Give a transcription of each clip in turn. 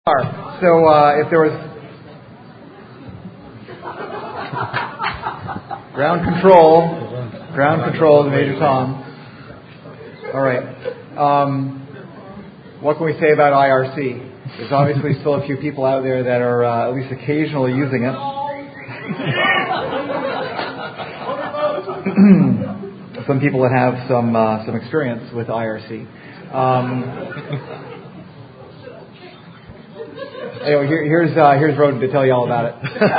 So if there was ground control, Major Tom. All right. What can we say about IRC? There's obviously still a few people out there that are at least occasionally using it. Some people that have some experience with IRC. Anyway, here's Roden to tell you all about it.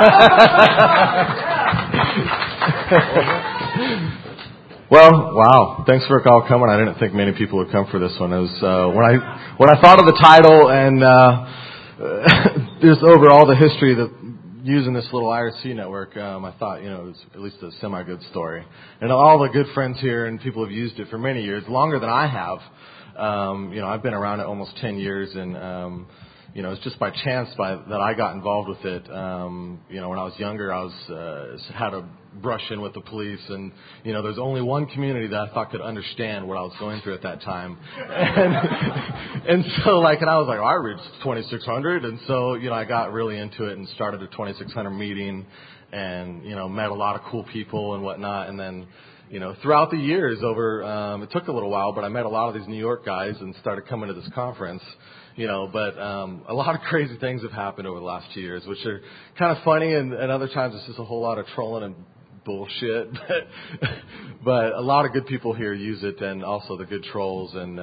Well, wow! Thanks for all coming. I didn't think many people would come for this one. It was when I thought of the title and just over all the history of using this little IRC network, I thought it was at least a semi-good story. And all the good friends here and people have used it for many years, longer than I have. I've been around it almost 10 years, and it's just by chance that I got involved with it. When I was younger, I had to brush in with the police, and there's only one community that I thought could understand what I was going through at that time, and so I was like, I reached 2600, and so I got really into it and started a 2600 meeting, and met a lot of cool people and whatnot, and then. Throughout the years it took a little while, but I met a lot of these New York guys and started coming to this conference, but a lot of crazy things have happened over the last 2 years, which are kind of funny, and other times it's just a whole lot of trolling and bullshit, but a lot of good people here use it, and also the good trolls, and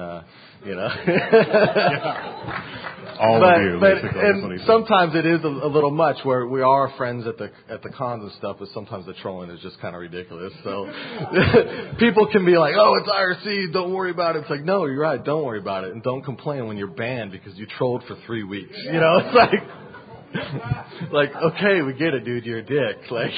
all of you, basically. And sometimes it is a little much, where we are friends at the cons and stuff, but sometimes the trolling is just kind of ridiculous. So people can be like, "Oh, it's IRC, don't worry about it." It's like, no, you're right, don't worry about it, and don't complain when you're banned because you trolled for 3 weeks. It's like, okay, we get it, dude, you're a dick.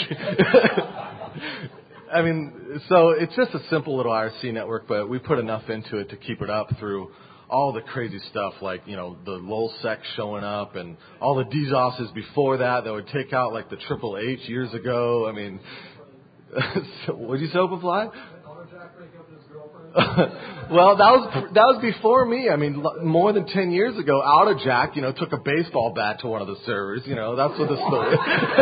So it's just a simple little IRC network, but we put enough into it to keep it up through all the crazy stuff, like, the LulzSec showing up and all the DDoSes before that would take out, the Triple H years ago. What'd you say, Openfly? Well, that was before me. More than 10 years ago, AutoJack, took a baseball bat to one of the servers. That's what the story.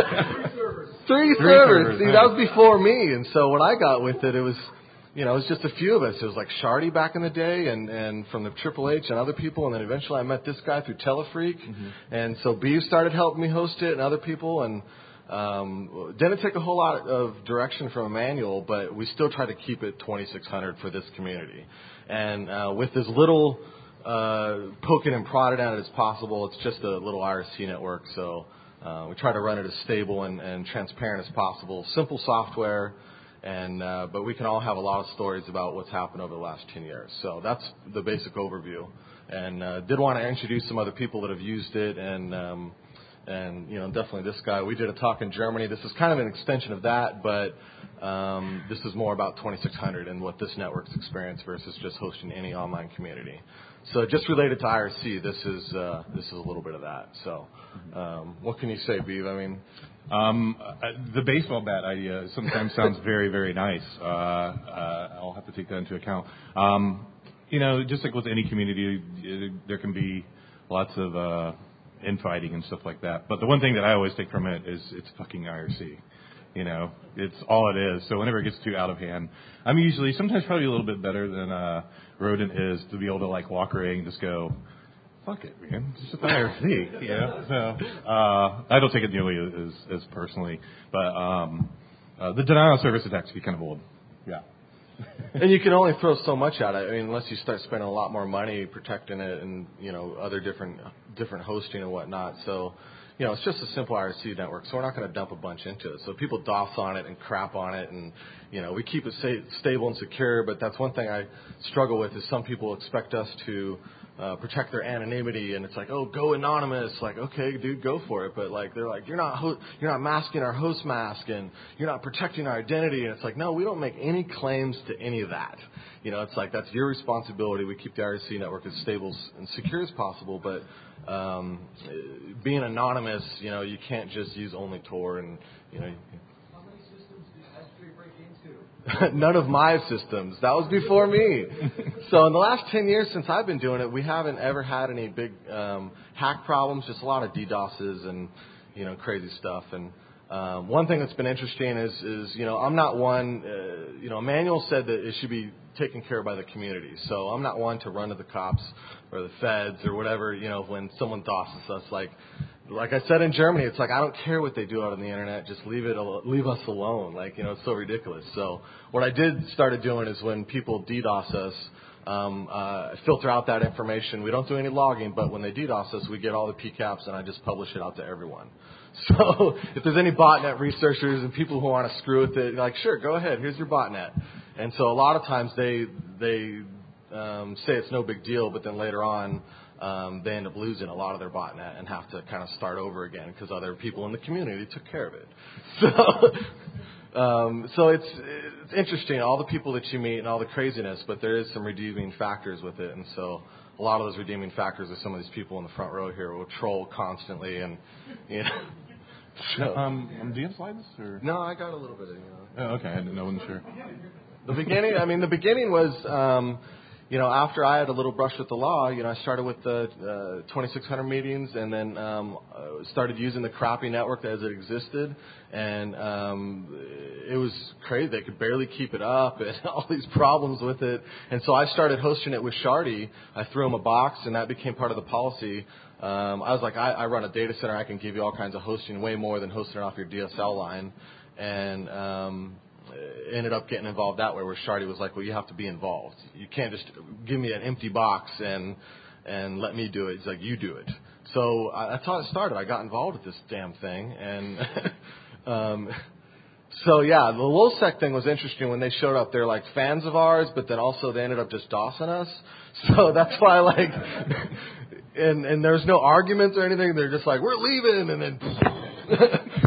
Three servers. See, that was before me. And so when I got with it, it was, it was just a few of us. It was like Shardy back in the day, and from the Triple H and other people. And then eventually I met this guy through Telefreak. Mm-hmm. And so Beav started helping me host it and other people. And didn't take a whole lot of direction from Emmanuel, but we still try to keep it 2600 for this community. And with as little poking and prodding at it as possible, it's just a little IRC network. So we try to run it as stable and transparent as possible. Simple software, and but we can all have a lot of stories about what's happened over the last 10 years. So that's the basic overview. And did want to introduce some other people that have used it, and definitely this guy. We did a talk in Germany. This is kind of an extension of that, but this is more about 2600 and what this network's experience versus just hosting any online community. So just related to IRC, this is a little bit of that. So what can you say, Beav? The baseball bat idea sometimes sounds very, very nice. I'll have to take that into account. Just like with any community, there can be lots of infighting and stuff like that. But the one thing that I always take from it is it's fucking IRC. It's all it is. So whenever it gets too out of hand, I'm usually sometimes probably a little bit better than Roden is to be able to walk away and just go, fuck it, man. It's just IRC. So I don't take it nearly as personally. But the denial of service attacks can be kind of old. Yeah. And you can only throw so much at it. Unless you start spending a lot more money protecting it and other different hosting and whatnot. So it's just a simple IRC network. So we're not going to dump a bunch into it. So people DOS on it and crap on it, and we keep it stable and secure. But that's one thing I struggle with is some people expect us to protect their anonymity, and it's like, oh, go anonymous. Like, okay, dude, go for it. But they're like, you're not masking our host mask, and you're not protecting our identity. And it's like, no, we don't make any claims to any of that. It's like that's your responsibility. We keep the IRC network as stable and secure as possible, but being anonymous, you can't just use only Tor and How many systems did S3 break into? none of my systems. That was before me. So in the last 10 years since I've been doing it, we haven't ever had any big hack problems, just a lot of DDoSes and, crazy stuff. And one thing that's been interesting is I'm not one, Emmanuel said that it should be taken care of by the community. So I'm not one to run to the cops or the feds or whatever, when someone DOSes us. Like I said in Germany, it's like, I don't care what they do out on the internet, just leave us alone. It's so ridiculous. So what I started doing is when people DDoS us, filter out that information. We don't do any logging, but when they DDoS us, we get all the PCAPs and I just publish it out to everyone. So if there's any botnet researchers and people who want to screw with it, sure, go ahead, here's your botnet. And so a lot of times they say it's no big deal, but then later on, they end up losing a lot of their botnet and have to kind of start over again because other people in the community took care of it. So it's interesting, all the people that you meet and all the craziness, but there is some redeeming factors with it. And so a lot of those redeeming factors are some of these people in the front row here who will troll constantly and, So, do you have slides? Or? No, I got a little bit of Oh, okay, I wasn't sure. The beginning was... after I had a little brush with the law, I started with the 2600 meetings and then started using the crappy network as it existed. And it was crazy. They could barely keep it up and all these problems with it. And so I started hosting it with Shardy. I threw him a box, and that became part of the policy. I was like, I run a data center. I can give you all kinds of hosting, way more than hosting it off your DSL line. And ended up getting involved that way, where Shardy was like, well, you have to be involved. You can't just give me an empty box and let me do it. It's like, you do it. So that's how it started. I got involved with this damn thing. And so, yeah, the LowSec thing was interesting. When they showed up, they're like fans of ours, but then also they ended up just DOSing us. So that's why, and there's no arguments or anything. They're just like, we're leaving, and then...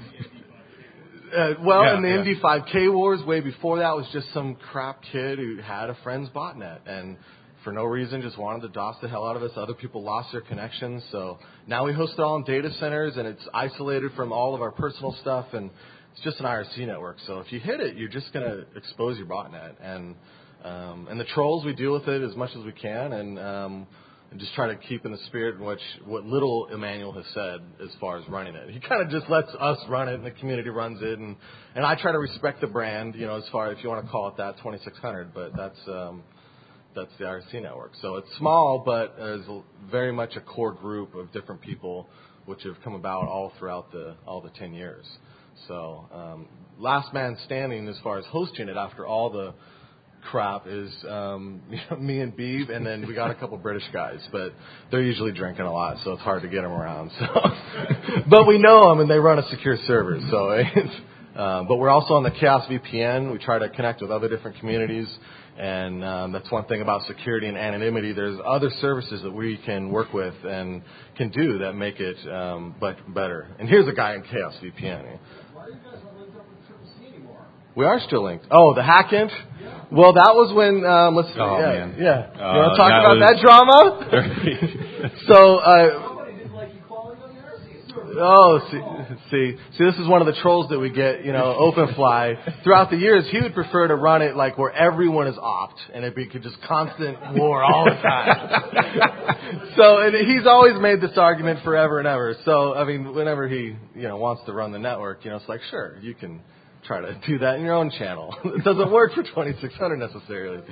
in the MD5K wars, way before that, was just some crap kid who had a friend's botnet and for no reason just wanted to DOS the hell out of us. Other people lost their connections. So now we host it all in data centers, and it's isolated from all of our personal stuff, and it's just an IRC network. So if you hit it, you're just going to expose your botnet. And the trolls, we deal with it as much as we can, and just try to keep in the spirit in which what little Emmanuel has said as far as running it. He kind of just lets us run it, and the community runs it, and I try to respect the brand, as far, if you want to call it that, 2600, but that's the IRC network. So it's small, but there's very much a core group of different people which have come about all throughout all the 10 years. So last man standing as far as hosting it after all the crap is me and Beeb, and then we got a couple British guys, but they're usually drinking a lot, so it's hard to get them around. So, but we know them, and they run a secure server. So, but we're also on the Chaos VPN. We try to connect with other different communities, and that's one thing about security and anonymity. There's other services that we can work with and can do that make it better. And here's a guy in Chaos VPN. Why are you guys not linked up with Triple C anymore? We are still linked. Oh, the Hackint? Yeah. Well, that was when, let's see. Oh, man. Yeah. You want to talk about that drama? So, Somebody didn't like you calling on the IRC server. see, this is one of the trolls that we get, OpenFly. Throughout the years, he would prefer to run it like where everyone is opt, and it'd be just constant war all the time. So, and he's always made this argument forever and ever. So, I mean, whenever he, wants to run the network, it's like, sure, you can try to do that in your own channel. It doesn't work for 2600 necessarily.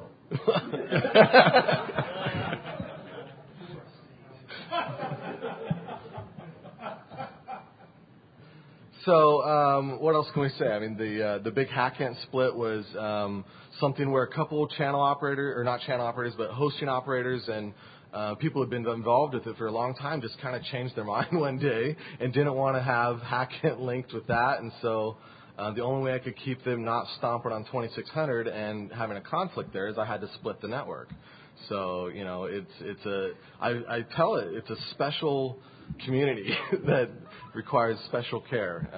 So what else can we say? I mean, the big Hackint split was something where a couple channel operators, or not channel operators, but hosting operators and people who had been involved with it for a long time just kind of changed their mind one day and didn't want to have Hackint linked with that. And so the only way I could keep them not stomping on 2600 and having a conflict there is I had to split the network. So, I tell it, it's a special community that requires special care.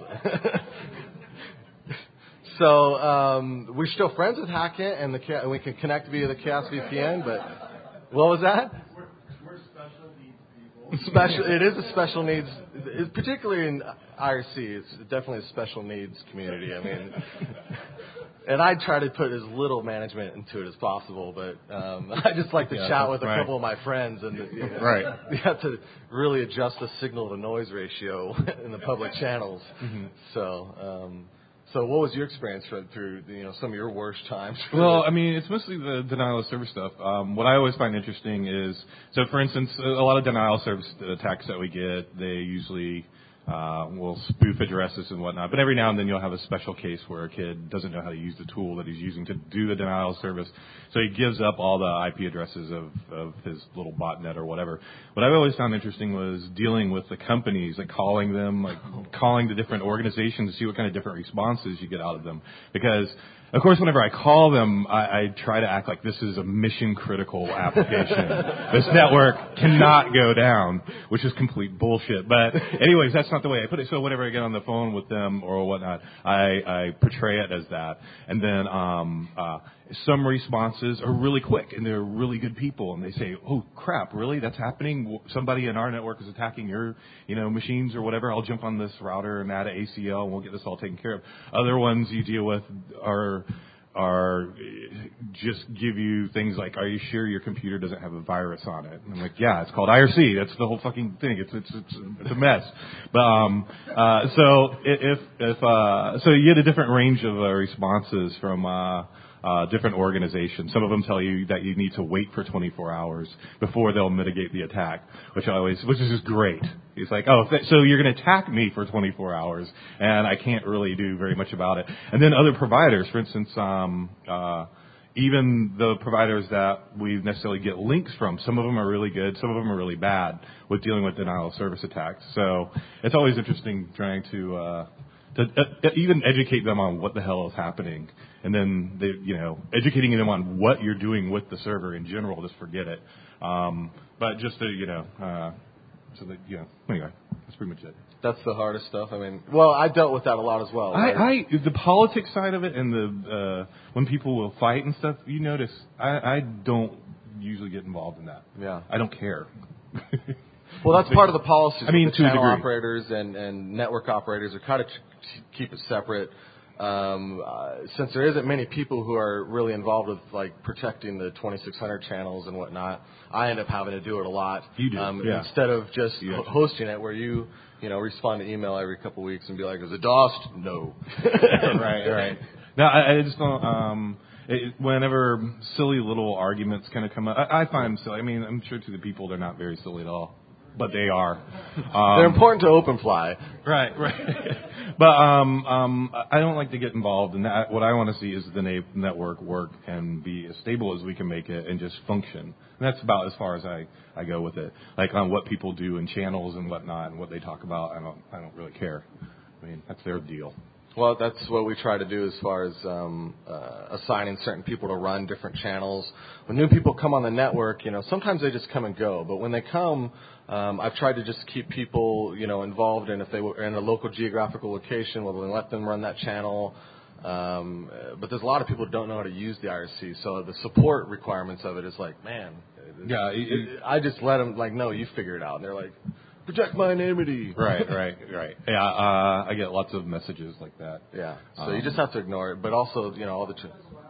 So we're still friends with Hackint, and we can connect via the Chaos VPN, but what was that? We're special needs people. It is a special needs, particularly in IRC. It's definitely a special needs community. I mean, And I try to put as little management into it as possible, but I just like to chat with a couple of my friends, and you have to really adjust the signal to noise ratio in the public channels. Mm-hmm. So what was your experience through some of your worst times? Well, I mean, it's mostly the denial of service stuff. What I always find interesting is, so for instance, a lot of denial of service attacks that we get, they usually will spoof addresses and whatnot. But every now and then you'll have a special case where a kid doesn't know how to use the tool that he's using to do the denial of service. So he gives up all the IP addresses of his little botnet or whatever. What I always found interesting was dealing with the companies, like calling the different organizations to see what kind of different responses you get out of them. Because of course, whenever I call them, I try to act like this is a mission-critical application. This network cannot go down, which is complete bullshit. But anyways, that's not the way I put it. So whenever I get on the phone with them or whatnot, I portray it as that. And then some responses are really quick, and they're really good people. And they say, oh, crap, really? That's happening? Somebody in our network is attacking your machines or whatever. I'll jump on this router and add an ACL, and we'll get this all taken care of. Other ones you deal with are just give you things like, are you sure your computer doesn't have a virus on it? And I'm like, yeah, it's called IRC. That's the whole fucking thing. It's a mess. But so you get a different range of responses from different organizations. Some of them tell you that you need to wait for 24 hours before they'll mitigate the attack, which is just great. It's like, so you're going to attack me for 24 hours, and I can't really do very much about it. And then other providers, for instance, even the providers that we necessarily get links from, some of them are really good, some of them are really bad with dealing with denial of service attacks. So it's always interesting trying to even educate them on what the hell is happening, and then educating them on what you're doing with the server in general. Just forget it. But just to anyway, that's pretty much it. That's the hardest stuff. I mean, well, I dealt with that a lot as well. Right? The politics side of it, and the when people will fight and stuff, you notice I don't usually get involved in that. Yeah, I don't care. Well, that's part of the policy. I mean, to channel operators and network operators are kind of keep it separate. Since there isn't many people who are really involved with like protecting the 2600 channels and whatnot, I end up having to do it a lot. You do, instead of just hosting it, where you respond to email every couple of weeks and be like, "Is it DOSed?" No. Right. No, I just don't. Whenever silly little arguments kind of come up, I find them silly. I mean, I'm sure to the people they're not very silly at all, but they are. They're important to OpenFly. Right. But I don't like to get involved in that. What I want to see is the network work and be as stable as we can make it and just function. And that's about as far as I go with it. Like on what people do in channels and whatnot and what they talk about, I don't really care. I mean, that's their deal. Well, that's what we try to do as far as assigning certain people to run different channels. When new people come on the network, sometimes they just come and go. But when they come, I've tried to just keep people, involved in if they were in a local geographical location, whether they let them run that channel. But there's a lot of people who don't know how to use the IRC. So the support requirements of it is like, man. Yeah. I just let them, like, no, you figure it out. And they're like, protect my anonymity. Right. Yeah, I get lots of messages like that. Yeah, so you just have to ignore it. But also, all the...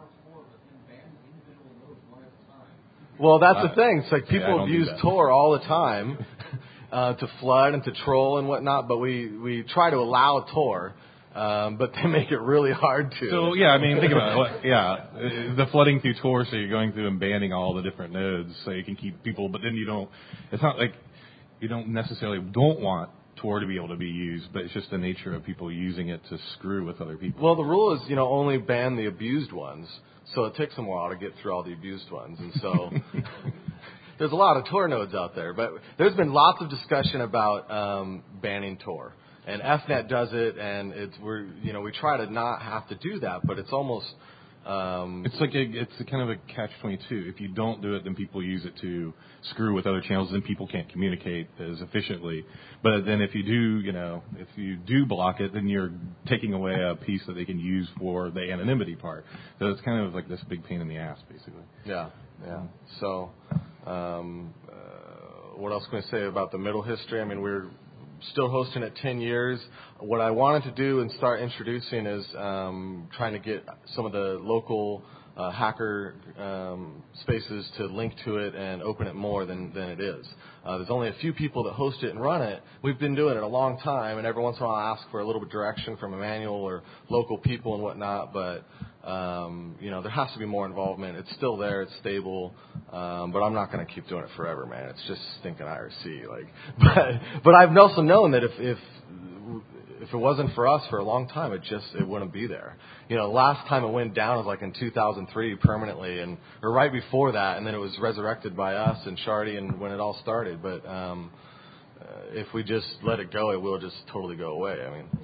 Well, that's the thing. It's like people use Tor all the time to flood and to troll and whatnot, but we try to allow Tor, but they make it really hard to. So, yeah, I mean, think about it. The flooding through Tor, so you're going through and banning all the different nodes so you can keep people, but then you don't... It's not like... You don't necessarily want Tor to be able to be used, but it's just the nature of people using it to screw with other people. Well, the rule is, only ban the abused ones, so it takes them a while to get through all the abused ones, and so there's a lot of Tor nodes out there. But there's been lots of discussion about banning Tor, and FNet does it, and we try to not have to do that, but it's almost. It's kind of a catch-22. If you don't do it, then people use it to screw with other channels, then people can't communicate as efficiently. But then if you do block it, then you're taking away a piece that they can use for the anonymity part. So it's kind of like this big pain in the ass, basically. Yeah. So, what else can I say about the middle history? I mean, still hosting it 10 years. What I wanted to do and start introducing is trying to get some of the local hacker spaces to link to it and open it more than it is. There's only a few people that host it and run it. We've been doing it a long time, and every once in a while I ask for a little bit of direction from Emmanuel or local people and whatnot, but there has to be more involvement. It's still there, it's stable, but I'm not going to keep doing it forever, man. It's just stinking IRC. But I've also known that if it wasn't for us for a long time, it wouldn't be there. Last time it went down was in 2003 permanently, or right before that, and then it was resurrected by us and Shardy and when it all started. But if we just let it go, it will just totally go away.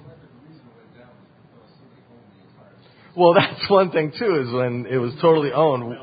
Well, that's one thing too, is when it was totally owned.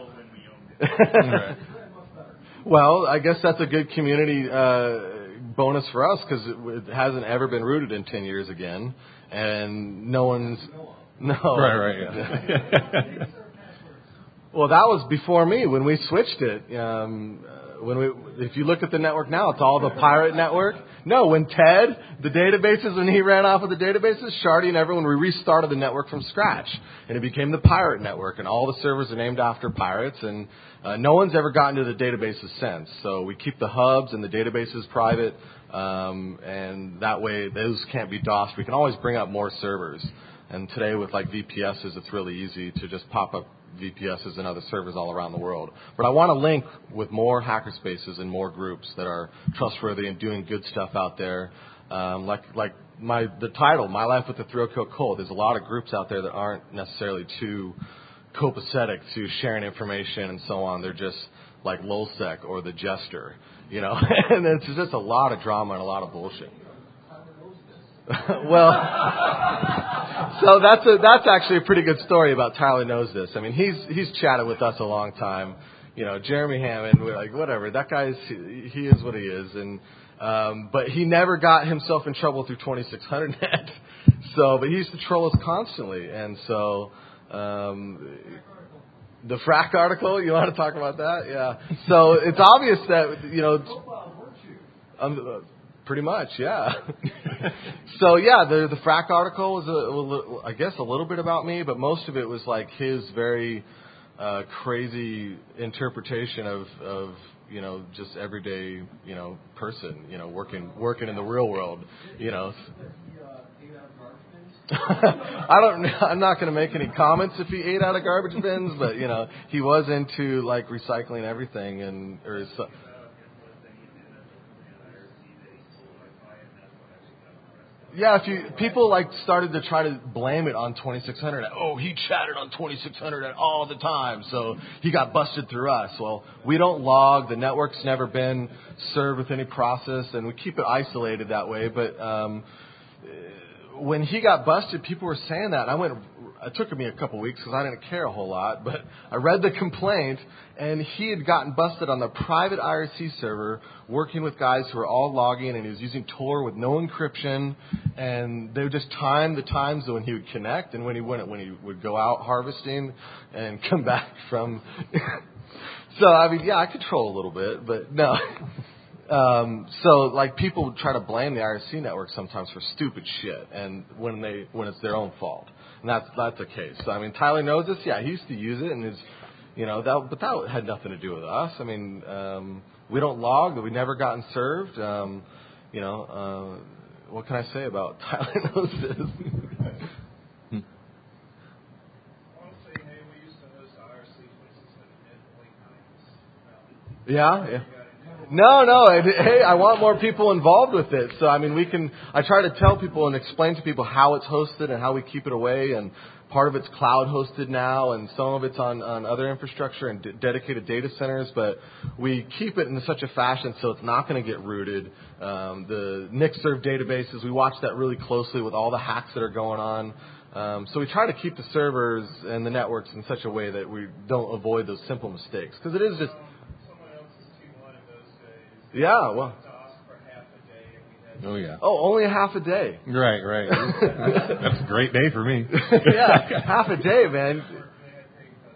Well, I guess that's a good community bonus for us, because it hasn't ever been rooted in 10 years again, and no one's... No. Right, yeah. Well, that was before me when we switched it. If you look at the network now, it's all the pirate network. No, when Ted, when he ran off of the databases, Shardy and everyone, we restarted the network from scratch, and it became the pirate network, and all the servers are named after pirates, and no one's ever gotten to the databases since. So we keep the hubs and the databases private, and that way those can't be DOSed. We can always bring up more servers. And today with VPSs, it's really easy to just pop up VPSs and other servers all around the world. But I want to link with more hackerspaces and more groups that are trustworthy and doing good stuff out there. The title, My Life with the Thrill Kill Cult. There's a lot of groups out there that aren't necessarily too copacetic to sharing information and so on. They're just like LulzSec or The Jester, and it's just a lot of drama and a lot of bullshit. Well, so that's actually a pretty good story about Tyler Knows This. I mean, he's chatted with us a long time. Jeremy Hammond, we're like, whatever, that guy's, he is what he is, and but he never got himself in trouble through 2600net. But he used to troll us constantly, and so the Frack article, you want to talk about that? Yeah. So it's obvious that pretty much, yeah. So yeah, the Frack article was I guess a little bit about me, but most of it was his very crazy interpretation of just everyday person working in the real world. I'm not going to make any comments if he ate out of garbage bins, but he was into recycling everything Yeah, people started to try to blame it on 2600. Oh, he chatted on 2600 all the time, so he got busted through us. Well, we don't log. The network's never been served with any process, and we keep it isolated that way. But when he got busted, people were saying that. It took me a couple weeks because I didn't care a whole lot, but I read the complaint, and he had gotten busted on the private IRC server working with guys who were all logging, and he was using Tor with no encryption, and they would just time the times when he would connect and when he would go out harvesting and come back from. So, I control a little bit, but no. People try to blame the IRC network sometimes for stupid shit, and when it's their own fault, and that's the case. So, Tyler Knows This. Yeah, he used to use it, and but that had nothing to do with us. We don't log, that we never gotten served. What can I say about Tyler Knows This? Yeah. No. Hey, I want more people involved with it. So, I try to tell people and explain to people how it's hosted and how we keep it away. And part of it's cloud hosted now, and some of it's on other infrastructure and dedicated data centers. But we keep it in such a fashion so it's not going to get rooted. The NixServe databases, we watch that really closely with all the hacks that are going on. So we try to keep the servers and the networks in such a way that we don't avoid those simple mistakes. Because it is just... Yeah, well. Oh, yeah. Oh, only a half a day. Right. That's a great day for me. Yeah, half a day, man.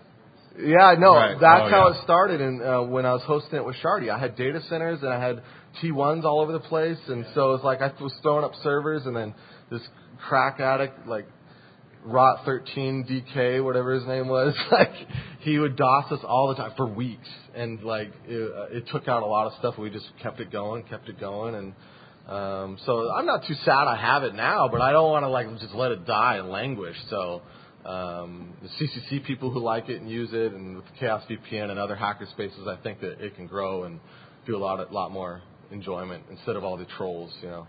Yeah, no, right. That's how it started. And when I was hosting it with Shardy, I had data centers and I had T1s all over the place, and so it's like I was throwing up servers, and then this crack addict, like Rot13DK, whatever his name was, like he would DOS us all the time for weeks, and like it took out a lot of stuff. We just kept it going, and so I'm not too sad I have it now, but I don't want to like just let it die and languish. So the CCC people who like it and use it, and with Chaos VPN and other hacker spaces, I think that it can grow and do a lot more enjoyment instead of all the trolls, you know.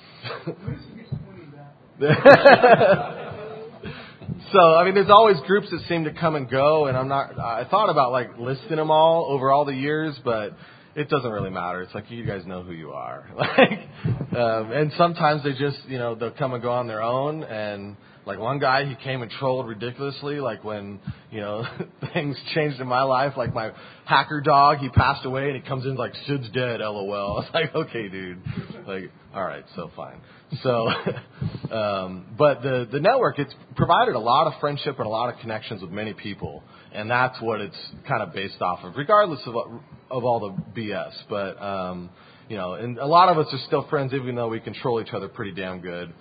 So, I mean, there's always groups that seem to come and go, and I thought about, like, listing them all over all the years, but it doesn't really matter. It's like, you guys know who you are. And sometimes they just, you know, they'll come and go on their own, and, like, one guy, he came and trolled ridiculously, like, when, you know, things changed in my life, like, my hacker dog, he passed away, and he comes in like, Sid's dead, LOL. I was like, okay, dude. Like, all right, so fine. So, but the network, it's provided a lot of friendship and a lot of connections with many people, and that's what it's kind of based off of, regardless of all the BS. But, you know, and a lot of us are still friends, even though we control each other pretty damn good.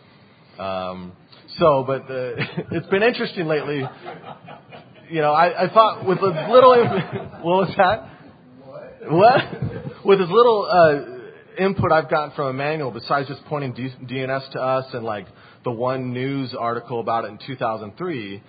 But it's been interesting lately. You know, I thought with as little, what was that? What? With as little input I've gotten from Emmanuel, besides just pointing DNS to us and like the one news article about it in 2003.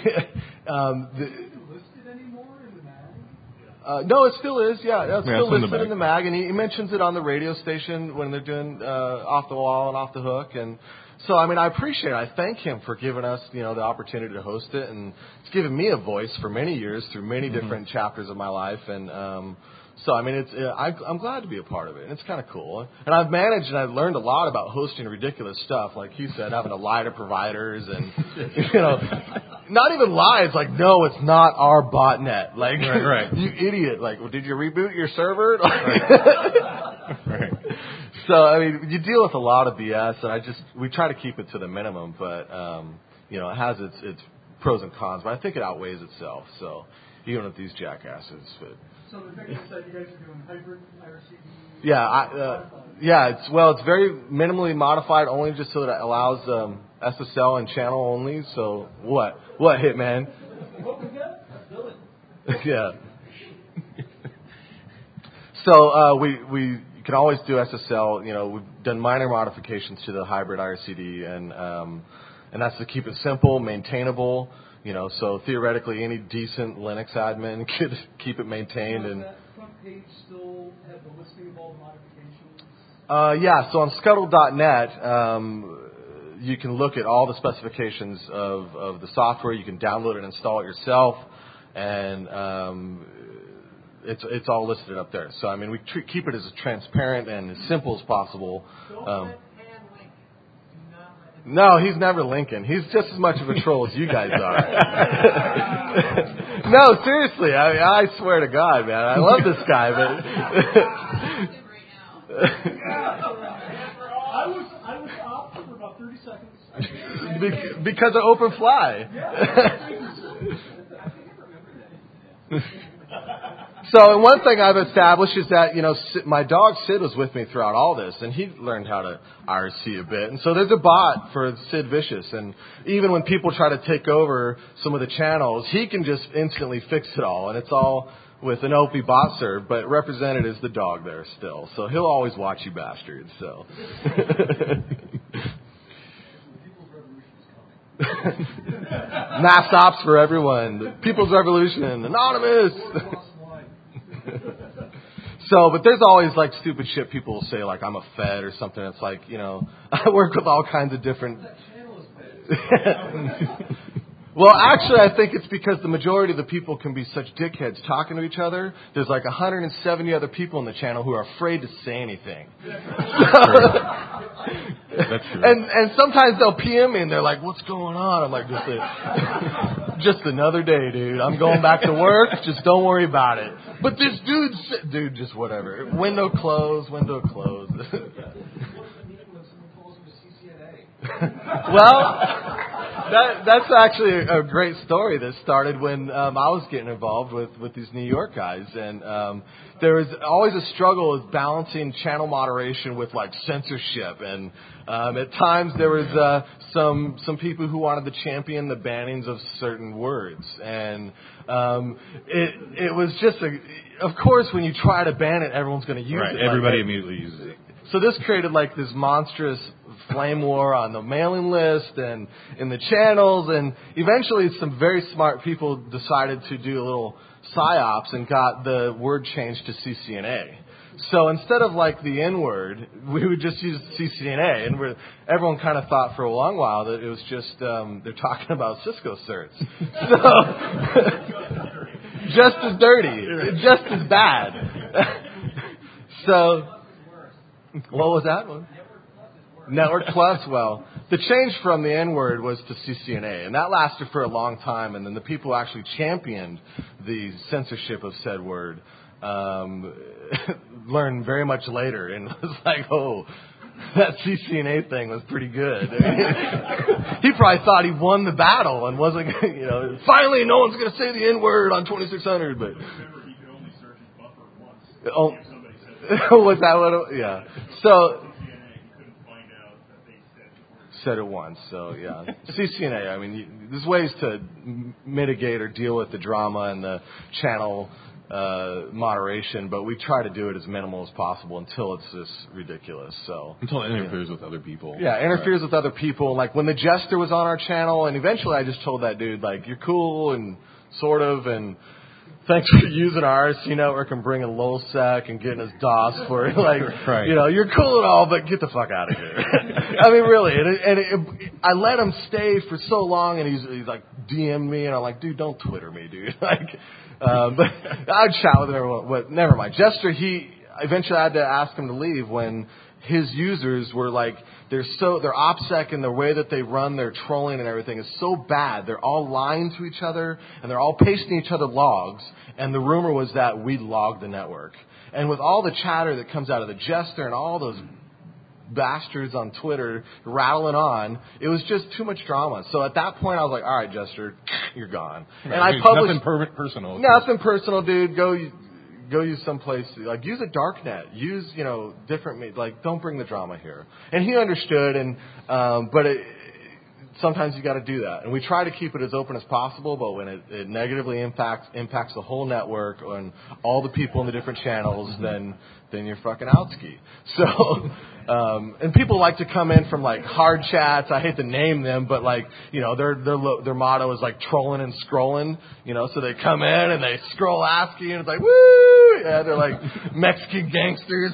No, it still is. Yeah, it's still listed in the mag, and he mentions it on the radio station when they're doing Off the Wall and Off the Hook, and so I mean I appreciate it. I thank him for giving us the opportunity to host it, and it's given me a voice for many years through many different chapters of my life, and so I mean I'm glad to be a part of it, and it's kind of cool. And I've managed and I've learned a lot about hosting ridiculous stuff, like he said, having to lie to providers and not even lie. It's like, no, it's not our botnet. Like, right. You idiot. Like, well, did you reboot your server? Right. So, I mean, you deal with a lot of BS, and we try to keep it to the minimum, but, it has its pros and cons, but I think it outweighs itself, so, even with these jackasses. But. So the thing is that you guys are doing hybrid IRC? Yeah, it's very minimally modified, only just so that it allows SSL and channel only. So what, Hitman? What we got? Build it. Yeah. So we can always do SSL. You know, we've done minor modifications to the hybrid IRCD, and that's to keep it simple, maintainable. You know, so theoretically, any decent Linux admin could keep it maintained. Does And that front page still have the listing of all the modifications? Yeah. So on Scuttle.net, you can look at all the specifications of the software. You can download it and install it yourself, and it's all listed up there. So I mean, we keep it as transparent and as simple as possible. No, he's never Lincoln. He's just as much of a troll as you guys are. No, seriously. I swear to God, man. I love this guy, but... I was off for about 30 seconds. Because of OpenFly. So, and one thing I've established is that, my dog Sid was with me throughout all this, and he learned how to IRC a bit. And so there's a bot for Sid Vicious, and even when people try to take over some of the channels, he can just instantly fix it all, and it's all with an OP bot serve, but represented is the dog there still. So he'll always watch you bastards, so. Mass ops for everyone. The People's Revolution. Anonymous. So, but there's always like stupid shit people will say, like I'm a Fed or something. It's like, I work with all kinds of different. Well, actually, I think it's because the majority of the people can be such dickheads talking to each other. There's like 170 other people in the channel who are afraid to say anything. That's true. And sometimes they'll PM me and they're like, "What's going on?" I'm like, "Just another day, dude. I'm going back to work. Just don't worry about it." But this dude, just whatever. Window closed. Well, That's actually a great story that started when I was getting involved with these New York guys, and there was always a struggle with balancing channel moderation with like censorship, and at times there was some people who wanted to champion the bannings of certain words, and it was just of course when you try to ban it, everyone's going to use it. Everybody immediately uses it. So this created like this monstrous flame war on the mailing list and in the channels, and eventually some very smart people decided to do a little psyops and got the word changed to CCNA. So instead of like the N-word, we would just use CCNA, and everyone kind of thought for a long while that it was just they're talking about Cisco certs. So just as dirty, just as bad. So what was that one? Network Plus. Well, the change from the N-word was to CCNA, and that lasted for a long time, and then the people who actually championed the censorship of said word learned very much later, and was like, oh, that CCNA thing was pretty good. He probably thought he won the battle and wasn't, finally no one's going to say the N-word on 2600, but... Remember, he could only search his buffer once. Oh, was that what yeah. So... said it once, so yeah. CCNA, I mean, there's ways to mitigate or deal with the drama and the channel moderation, but we try to do it as minimal as possible until it's just ridiculous. So until it interferes with other people. Yeah, interferes with other people. Like when the Jester was on our channel, and eventually I just told that dude, like, you're cool and sort of, and thanks for using our RC network and bringing Lowsec and getting us DOS for it. Like, right. You're cool and all, but get the fuck out of here. I mean, really. I let him stay for so long, and he's like DM'd me, and I'm like, dude, don't Twitter me, dude. Like, but I'd chat with everyone. But never mind. Jester, eventually I had to ask him to leave when his users were like, their OPSEC and the way that they run their trolling and everything is so bad. They're all lying to each other, and they're all pasting each other logs, and the rumor was that we'd logged the network. And with all the chatter that comes out of the Jester and all those bastards on Twitter rattling on, it was just too much drama. So at that point I was like, all right, Jester, you're gone. Right. And I published... Nothing personal. Nothing personal, dude. Go use someplace, like, use a darknet, use, different, like, don't bring the drama here. And he understood, and, but sometimes you got to do that. And we try to keep it as open as possible, but when it negatively impacts the whole network and all the people in the different channels, then you're fucking outski. So, and people like to come in from like hard chats. I hate to name them, but like, their motto is like trolling and scrolling, so they come in and they scroll ASCII and it's like, woo! Yeah, they're like Mexican gangsters.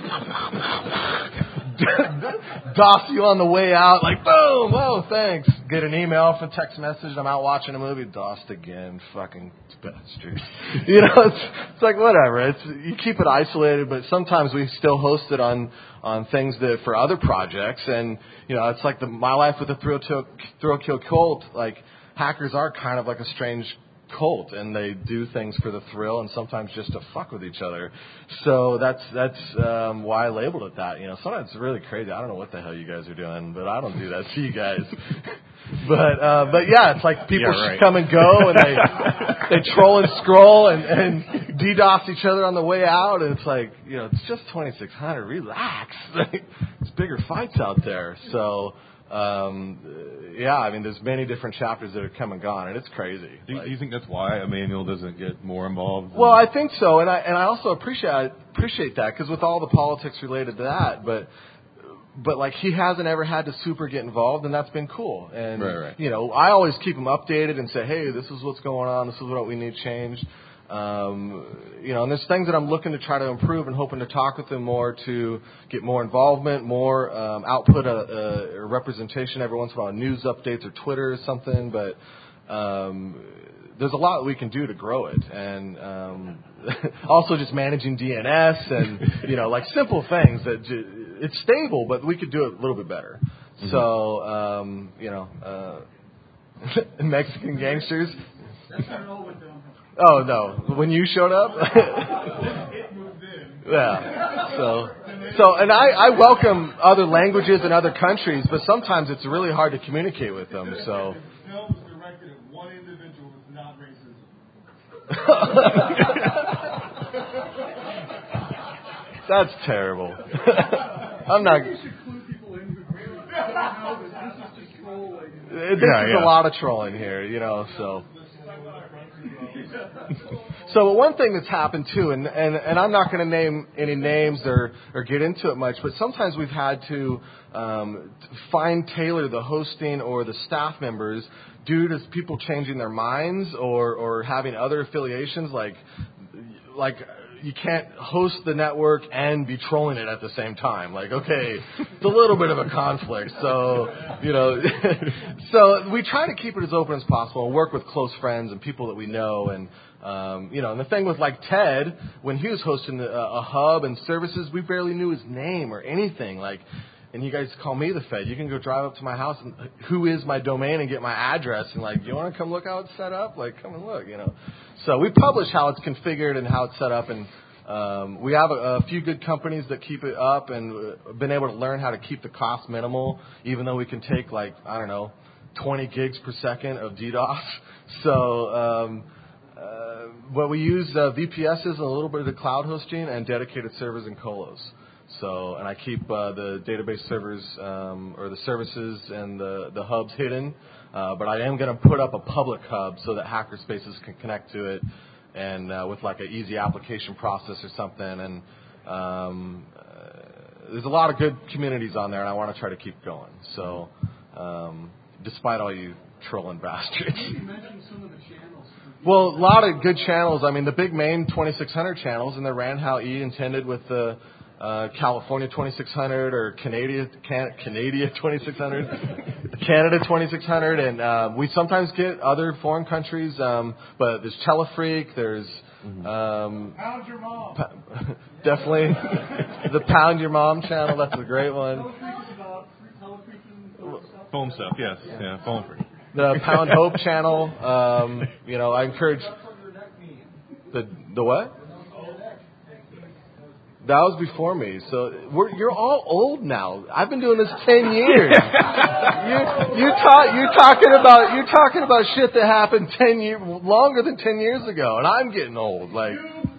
DOS you on the way out, like, boom, oh, thanks. Get an email from text message, I'm out watching a movie, DOSed again, fucking bastard. It's like, whatever. You keep it isolated, but sometimes we still host it on things that for other projects, and, it's like My Life with the Thrill Kill Cult, like, hackers are kind of like a strange cult, and they do things for the thrill and sometimes just to fuck with each other. So that's why I labeled it that. Sometimes it's really crazy. I don't know what the hell you guys are doing, but I don't do that to you guys. But yeah, it's like people come and go, and they troll and scroll and DDoS each other on the way out, and it's like, it's just 2600. Relax. There's bigger fights out there. So. Yeah, I mean, there's many different chapters that have come and gone, and it's crazy. Do you think that's why Emmanuel doesn't get more involved? Well, I think so, and I also appreciate that, because with all the politics related to that, but like, he hasn't ever had to super get involved, and that's been cool. And right. I always keep him updated and say, hey, this is what's going on, this is what we need changed. And there's things that I'm looking to try to improve and hoping to talk with them more to get more involvement, more output, a representation every once in a while, news updates or Twitter or something. But there's a lot that we can do to grow it, and also just managing DNS and like simple things that it's stable, but we could do it a little bit better. Mm-hmm. So Mexican gangsters. That's not all with them. Oh, no. When you showed up? It moved in. Yeah. So, and I welcome other languages and other countries, but sometimes it's really hard to communicate with them. So, film was directed at one individual that's not racism. That's terrible. I'm not. You should clue people in who really know that this is just trolling. This is a lot of trolling here, so. So one thing that's happened too, and I'm not going to name any names or get into it much, but sometimes we've had to fine tailor the hosting or the staff members due to people changing their minds or having other affiliations, like you can't host the network and be trolling it at the same time. Like, okay, it's a little bit of a conflict. So, so we try to keep it as open as possible and work with close friends and people that we know. And, and the thing with like Ted, when he was hosting a hub and services, we barely knew his name or anything. Like, and you guys call me the Fed. You can go drive up to my house and who is my domain and get my address and like, you want to come look how it's set up? Like, come and look, So we publish how it's configured and how it's set up, and we have a few good companies that keep it up and been able to learn how to keep the cost minimal, even though we can take 20 gigs per second of DDoS. So what we use VPSs and a little bit of the cloud hosting and dedicated servers and colos. So, and I keep the database servers or the services and the hubs hidden. But I am going to put up a public hub so that hackerspaces can connect to it, and with like an easy application process or something. And there's a lot of good communities on there, and I want to try to keep going. So, despite all you trolling bastards. You mentioned some of the channels. Well, a lot of good channels. I mean, the big main 2600 channels, and they ran how E intended with the California 2600 or Canada 2600, Canada 2600, and we sometimes get other foreign countries. But there's Telefreak, there's Pound Your Mom. Definitely the Pound Your Mom channel. That's a great one. Telefreak is about Telefreak and stuff. Foam stuff, yes, yeah, foam free. The Pound Hope channel. I encourage That's what your neck means. the what? That was before me, so you're all old now. I've been doing this 10 years. You're talking about shit that happened longer than 10 years ago, and I'm getting old. Like,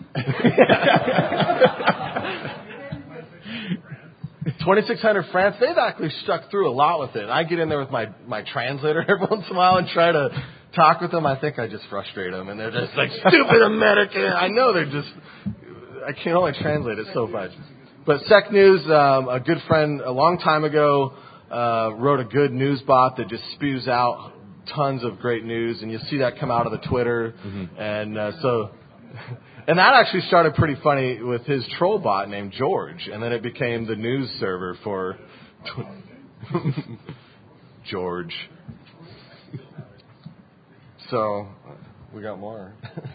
2600 France, they've actually stuck through a lot with it. I get in there with my translator every once in a while and try to talk with them. I think I just frustrate them, and they're just like, stupid American. I know they're just. I can only translate it so much. But Sec News, a good friend a long time ago, wrote a good news bot that just spews out tons of great news, and you'll see that come out of the Twitter. Mm-hmm. And and that actually started pretty funny with his troll bot named George, and then it became the news server for George. So we got more.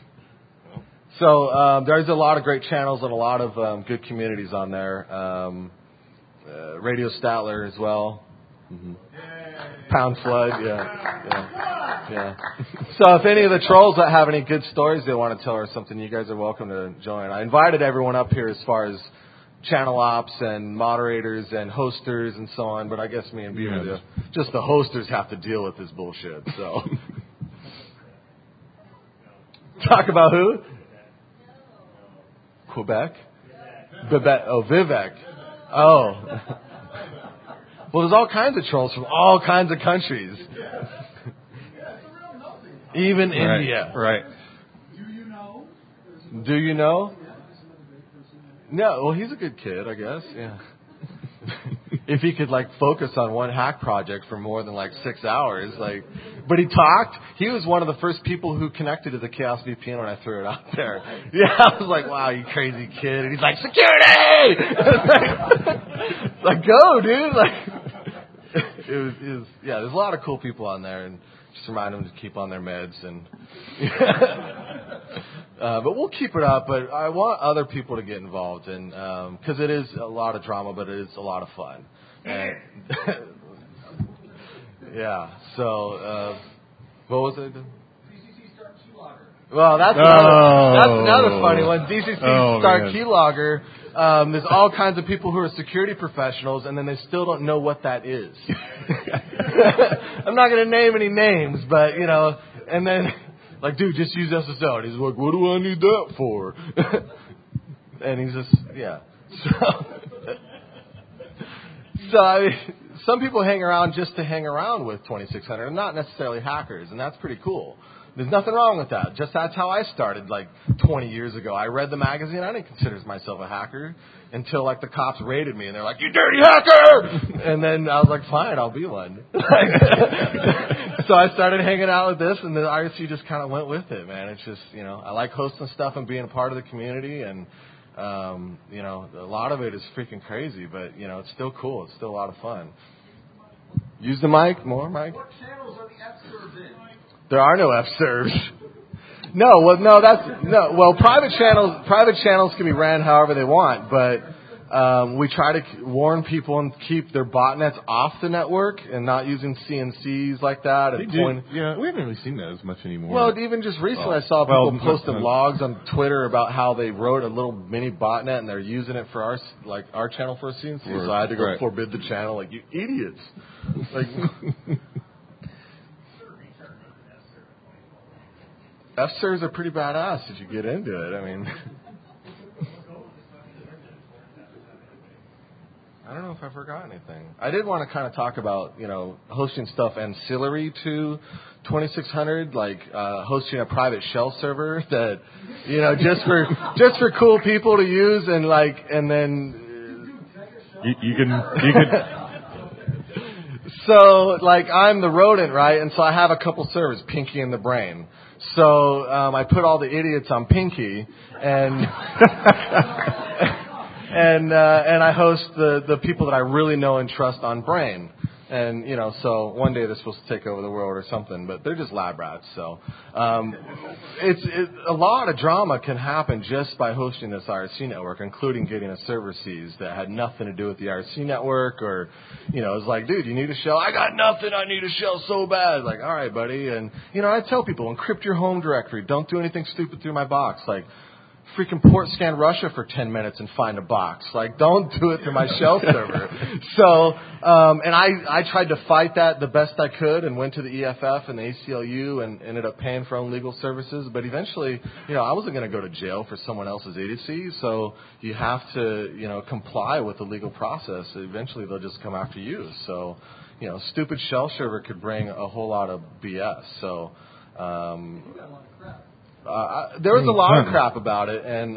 So there's a lot of great channels and a lot of good communities on there. Radio Statler as well. Mm-hmm. Pound Flood, yeah. So if any of the trolls that have any good stories they want to tell or something, you guys are welcome to join. I invited everyone up here as far as channel ops and moderators and hosters and so on, but I guess me and Beaver, just the hosters have to deal with this bullshit. So talk about who? Quebec? Vivek. Oh. Well, there's all kinds of trolls from all kinds of countries. Even India. Right. Do you know? No, well, he's a good kid, I guess. Yeah. If he could focus on one hack project for more than 6 hours, but he talked. He was one of the first people who connected to the Chaos VPN when I threw it out there. Yeah, I was like, wow, you crazy kid. And he's like, security! Go, dude. It was there's a lot of cool people on there, and just remind them to keep on their meds and. But we'll keep it up. But I want other people to get involved, and because it is a lot of drama, but it is a lot of fun. And yeah. So what was it? PCC Start Keylogger. Well, that's another funny one. DCC Star man. Keylogger. There's all kinds of people who are security professionals, and then they still don't know what that is. I'm not going to name any names, but, you know, and then, like, dude, just use SSL. And he's like, what do I need that for? And he's just, yeah. So I mean, some people hang around just to hang around with 2600, and not necessarily hackers, and that's pretty cool. There's nothing wrong with that. Just that's how I started, like 20 years ago. I read the magazine. I didn't consider myself a hacker until like the cops raided me, and they're like, "You dirty hacker!" And then I was like, "Fine, I'll be one." So I started hanging out with this, and the IRC just kind of went with it, man. It's just, you know, I like hosting stuff and being a part of the community, and you know, a lot of it is freaking crazy, but you know, it's still cool. It's still a lot of fun. Use the mic, more mic. What channels are the F-servers in? There are no F-servs. Well, private channels can be ran however they want, but we try to warn people and keep their botnets off the network and not using CNCs like that. And Yeah, we haven't really seen that as much anymore. Well, even just recently, I saw people posting logs on Twitter about how they wrote a little mini botnet and they're using it for our channel for a CNC. So I had to go forbid the channel. Like, you idiots! Like. F-servers are pretty badass if you get into it. I mean, I don't know if I forgot anything. I did want to kind of talk about, you know, hosting stuff ancillary to 2600, like hosting a private shell server that, you know, just for cool people to use, and like, and then you can. So, like, I'm the rodent, right? And so I have a couple servers, Pinky and the Brain. So I put all the idiots on Pinky, and and I host the people that I really know and trust on Brain. And, you know, so one day they're supposed to take over the world or something, but they're just lab rats. So it's a lot of drama can happen just by hosting this IRC network, including getting a server seized that had nothing to do with the IRC network, or, you know, it's like, dude, you need a shell? I got nothing. I need a shell so bad. Like, all right, buddy. And, you know, I tell people, encrypt your home directory. Don't do anything stupid through my box. Like, freaking port scan Russia for 10 minutes and find a box. Like, don't do it through my shell server. So, and I tried to fight that the best I could and went to the EFF and the ACLU and ended up paying for own legal services. But eventually, you know, I wasn't going to go to jail for someone else's idiocy. So you have to, you know, comply with the legal process. Eventually they'll just come after you. So, you know, stupid shell server could bring a whole lot of BS. So, there was a lot of crap about it, and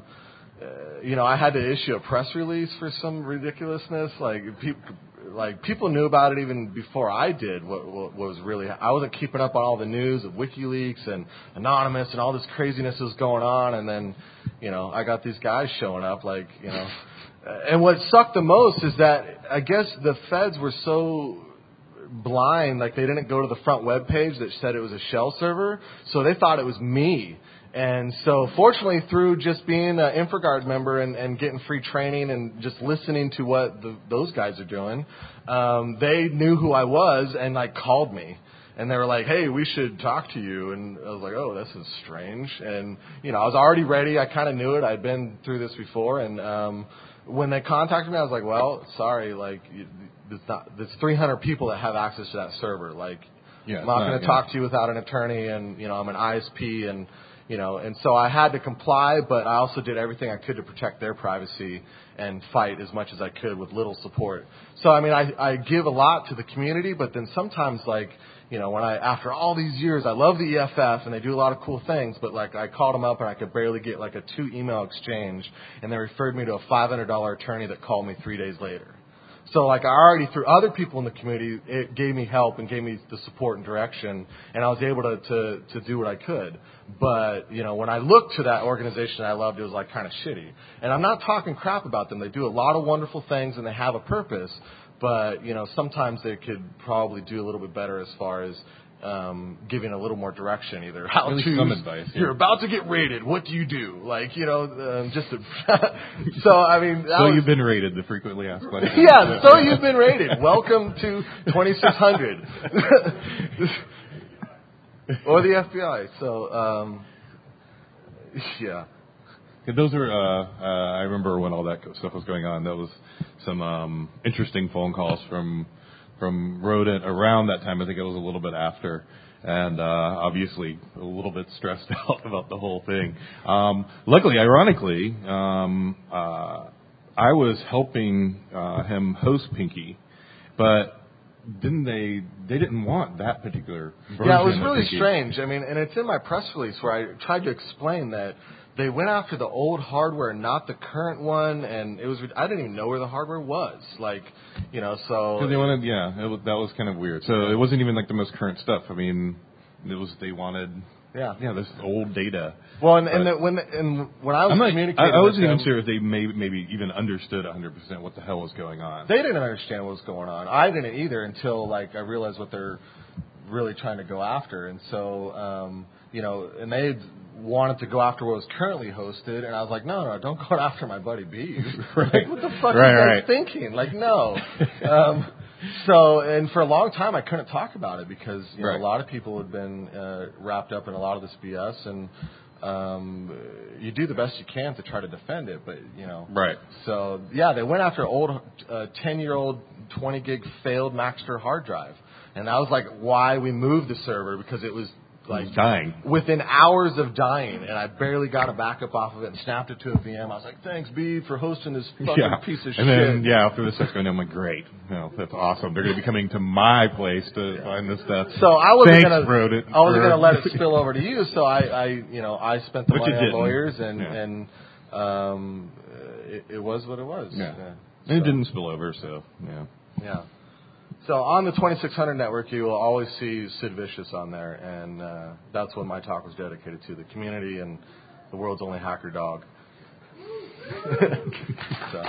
you know, I had to issue a press release for some ridiculousness. Like people knew about it even before I did. What was really, I wasn't keeping up on all the news of WikiLeaks and Anonymous and all this craziness was going on, and then, you know, I got these guys showing up, like, you know, and what sucked the most is that I guess the feds were so blind, like they didn't go to the front web page that said it was a shell server, so they thought it was me. And so fortunately, through just being an InfraGard member and getting free training and just listening to what those guys are doing, they knew who I was and like called me. And they were like, hey, we should talk to you. And I was like, oh, this is strange. And, you know, I was already ready. I kind of knew it. I'd been through this before. And when they contacted me, I was like, well, sorry, like, there's 300 people that have access to that server. Like, I'm not going to talk to you without an attorney, and, you know, I'm an ISP, and, you know, and so I had to comply, but I also did everything I could to protect their privacy and fight as much as I could with little support. So, I mean, I give a lot to the community, but then sometimes, like, you know, when after all these years, I love the EFF and they do a lot of cool things, but like I called them up and I could barely get like a 2-email exchange, and they referred me to a $500 attorney that called me 3 days later. So, like, I already, through other people in the community, it gave me help and gave me the support and direction, and I was able to do what I could. But, you know, when I looked to that organization I loved, it was, like, kind of shitty. And I'm not talking crap about them. They do a lot of wonderful things, and they have a purpose. But, you know, sometimes they could probably do a little bit better as far as giving a little more direction, either how to, some advice. Yeah. You're about to get raided. What do you do? Like, you know, so I mean, you've been raided. The frequently asked question. Yeah, so you've been raided. Welcome to 2600 or the FBI. So Yeah. Those are, I remember when all that stuff was going on, that was some interesting phone calls from Rodent around that time. I think it was a little bit after. And obviously a little bit stressed out about the whole thing. Luckily, ironically, I was helping him host Pinky, but they didn't want that particular version. Yeah, it was really Pinky. strange. I mean, and it's in my press release where I tried to explain that they went after the old hardware, not the current one, and it was I didn't even know where the hardware was. Like, so Because they wanted, that was kind of weird. So it wasn't even like the most current stuff. I mean, they wanted this old data. Well, when I was communicating, I wasn't with even them, sure if they maybe even understood 100% what the hell was going on. They didn't understand what was going on. I didn't either until I realized what they're really trying to go after, and so and they wanted to go after what was currently hosted, and I was like, no, don't go after my buddy B. Like, what the fuck are you guys thinking? Like, no. So, and for a long time, I couldn't talk about it because a lot of people had been wrapped up in a lot of this BS, and you do the best you can to try to defend it, but Right. So they went after old 10-year-old 20 gig failed Maxter hard drive, and that was like why we moved the server, because it was like dying within hours of dying, and I barely got a backup off of it and snapped it to a VM. I was like, thanks, B, for hosting this fucking piece of shit. And then, after this stuff's going down, I'm like, great. That's awesome. They're going to be coming to my place to find this stuff. So I wasn't going to let it spill over to you, so I spent the money on lawyers, and it was what it was. Yeah. And it didn't spill over, so, Yeah. So on the 2600 network, you will always see Sid Vicious on there, and that's what my talk was dedicated to, the community and the world's only hacker dog. So.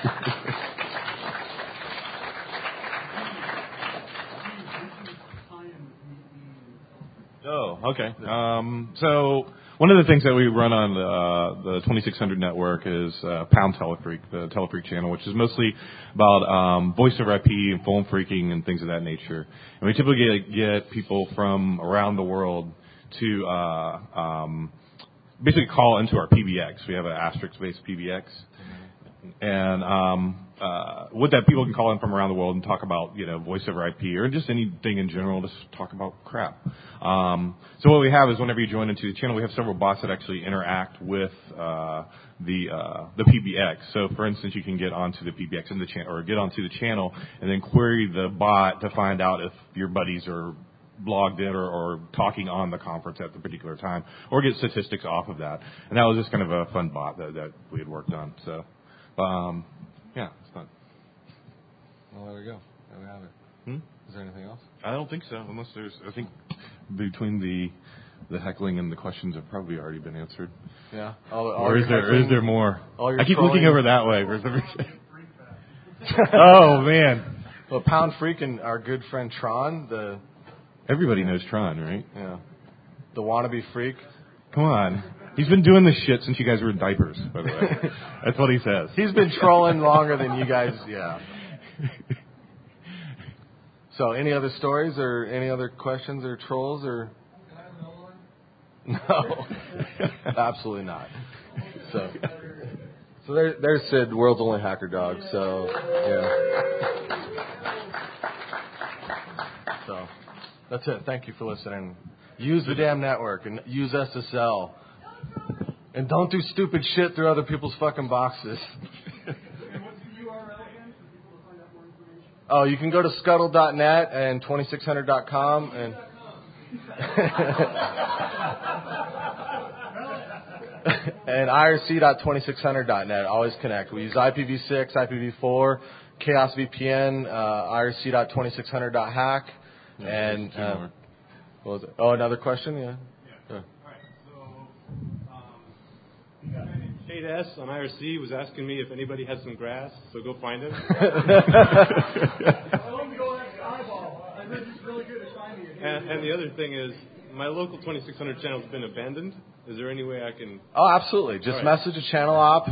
Oh, okay. So one of the things that we run on the 2600 network is Pound Telefreak, the Telefreak channel, which is mostly about voice over IP and phone freaking and things of that nature. And we typically get people from around the world to basically call into our PBX. We have an asterisk-based PBX. And with that, people can call in from around the world and talk about, voice over IP or just anything in general, just talk about crap. So what we have is whenever you join into the channel, we have several bots that actually interact with the PBX. So, for instance, you can get onto the PBX in the channel, or get onto the channel and then query the bot to find out if your buddies are logged in or talking on the conference at the particular time, or get statistics off of that. And that was just kind of a fun bot that we had worked on. So. It's fun. Well, there we go. There we have it. Is there anything else? I don't think so, unless I think between the heckling and the questions have probably already been answered. Yeah. Or is there more? I keep trolling. looking over that way. Oh, man. Well, Pound Freak and our good friend Tron, everybody knows Tron, right? Yeah. The wannabe freak. Come on. He's been doing this shit since you guys were in diapers, by the way. That's what he says. He's been trolling longer than you guys, So, any other stories or any other questions or trolls or? Can I have another one? No, absolutely not. So there's Sid, world's only hacker dog. So So that's it. Thank you for listening. Use the damn network and use SSL. And don't do stupid shit through other people's fucking boxes. And what's the URL again for people to find out more information? Oh, you can go to scuttle.net and 2600.com and and irc.2600.net. Always connect. We use IPv6, IPv4, Chaos VPN, irc.2600.hack, and what was it? Oh, another question? Yeah. All right. So, Shade S on IRC was asking me if anybody has some grass, so go find him. I want to go next eyeball. I heard he's really good at finding it. And the other thing is, my local 2600 channel has been abandoned. Is there any way I can? Oh, absolutely. Just message a channel op.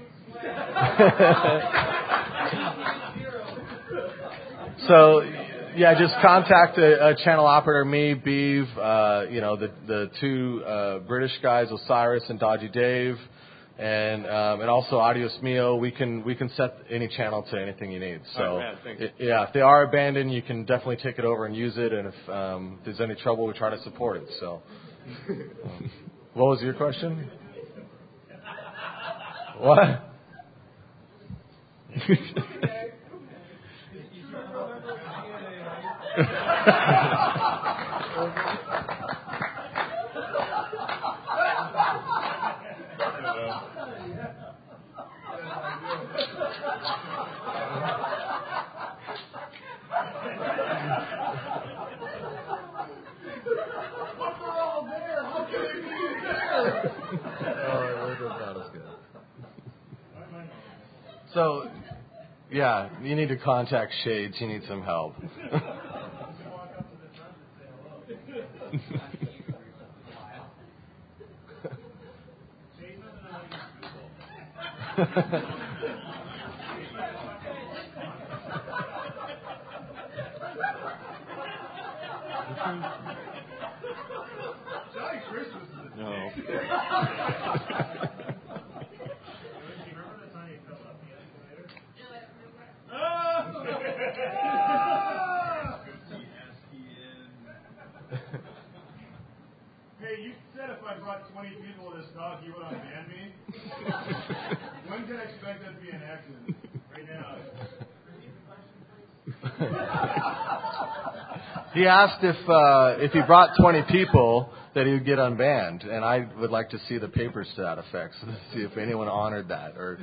So, Yeah, just contact a channel operator, me, Beeve, the two British guys, Osiris and Dodgy Dave, and also Adios Mio. We can set any channel to anything you need. So if they are abandoned, you can definitely take it over and use it. And if there's any trouble, we try to support it. So, what was your question? What? So, yeah, you need to contact Shades. You need some help. No. Hey, you said if I brought 20 people to this talk, you would unban me? When can I expect that to be enacted? Right now. He asked if he brought 20 people that he would get unbanned, and I would like to see the papers to that effect, so to see if anyone honored that. Or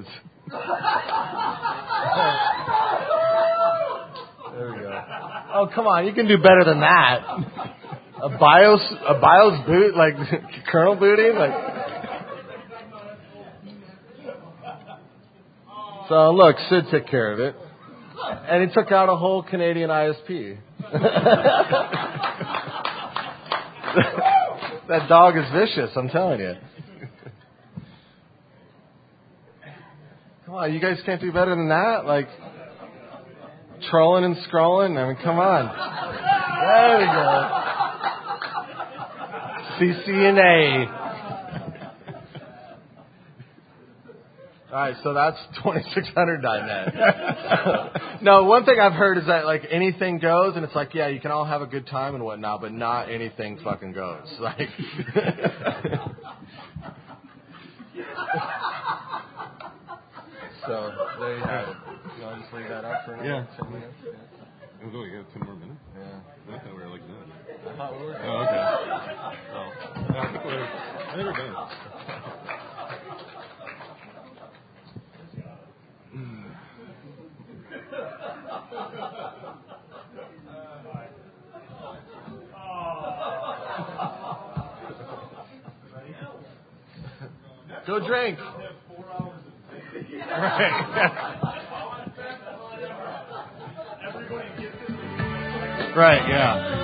there we go. Oh, come on, you can do better than that. A BIOS boot, like kernel booting, like. So look, Sid took care of it, and he took out a whole Canadian ISP. That dog is vicious, I'm telling you. Come on, you guys can't do better than that? Like, trolling and scrolling? I mean, come on. There we go. CCNA. All right, so that's 2600.net. No, one thing I've heard is that, like, anything goes, and it's like, yeah, you can all have a good time and whatnot, but not anything fucking goes. Like, so there you have it. You want to just leave that up for another 10 minutes? Yeah. We got 10 more minutes? Yeah. I thought we were like done. I thought we were. Oh, okay. Oh. No, I think we're done. Go drink. Right. Right, yeah.